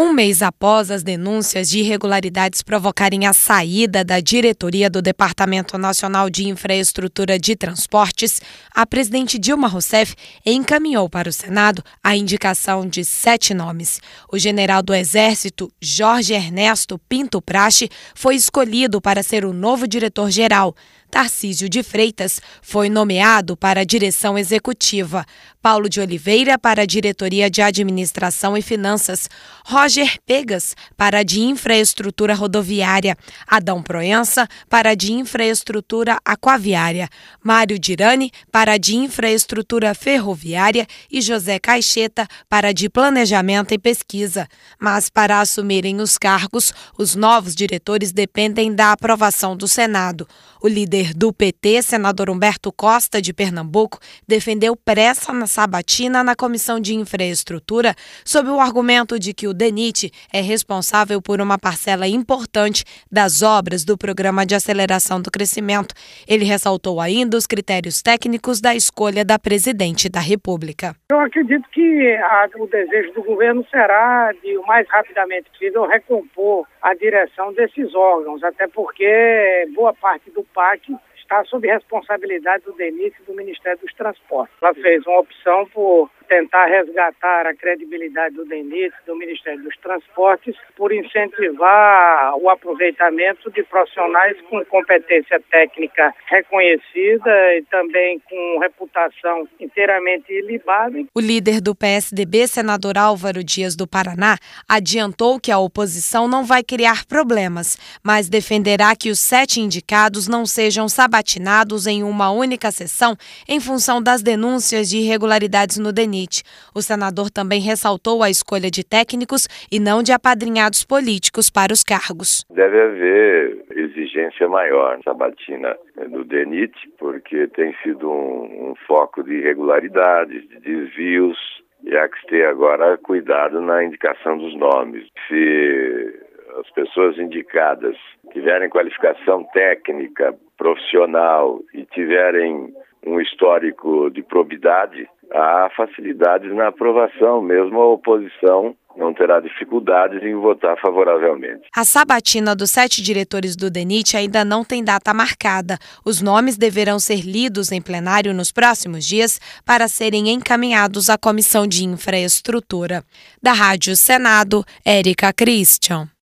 Um mês após as denúncias de irregularidades provocarem a saída da diretoria do Departamento Nacional de Infraestrutura de Transportes, a presidente Dilma Rousseff encaminhou para o Senado a indicação de 7 nomes. O general do Exército, Jorge Ernesto Pinto Prache, foi escolhido para ser o novo diretor-geral. Tarcísio de Freitas foi nomeado para a direção executiva, Paulo de Oliveira para a diretoria de administração e finanças, Roger Pegas para a de infraestrutura rodoviária, Adão Proença para a de infraestrutura aquaviária, Mário Dirani para a de infraestrutura ferroviária e José Caixeta para a de planejamento e pesquisa. Mas para assumirem os cargos, os novos diretores dependem da aprovação do Senado. O líder do PT, senador Humberto Costa, de Pernambuco, defendeu pressa na sabatina na Comissão de Infraestrutura sob o argumento de que o DENIT é responsável por uma parcela importante das obras do Programa de Aceleração do Crescimento. Ele ressaltou ainda os critérios técnicos da escolha da presidente da República. Eu acredito que o desejo do governo será de o mais rapidamente possível recompor a direção desses órgãos, até porque boa parte do PAC está sob responsabilidade do DENIT e do Ministério dos Transportes. Ela fez uma opção por tentar resgatar a credibilidade do DENIT, do Ministério dos Transportes, por incentivar o aproveitamento de profissionais com competência técnica reconhecida e também com reputação inteiramente ilibada. O líder do PSDB, senador Álvaro Dias do Paraná, adiantou que a oposição não vai criar problemas, mas defenderá que os 7 indicados não sejam sabatinados em uma única sessão em função das denúncias de irregularidades no DENIT. O senador também ressaltou a escolha de técnicos e não de apadrinhados políticos para os cargos. Deve haver exigência maior na sabatina do DENIT, porque tem sido um foco de irregularidades, de desvios, e há que ter agora cuidado na indicação dos nomes. Se as pessoas indicadas tiverem qualificação técnica, profissional e tiverem um histórico de probidade, há facilidades na aprovação, mesmo a oposição não terá dificuldades em votar favoravelmente. A sabatina dos 7 diretores do DENIT ainda não tem data marcada. Os nomes deverão ser lidos em plenário nos próximos dias para serem encaminhados à Comissão de Infraestrutura. Da Rádio Senado, Érica Christian.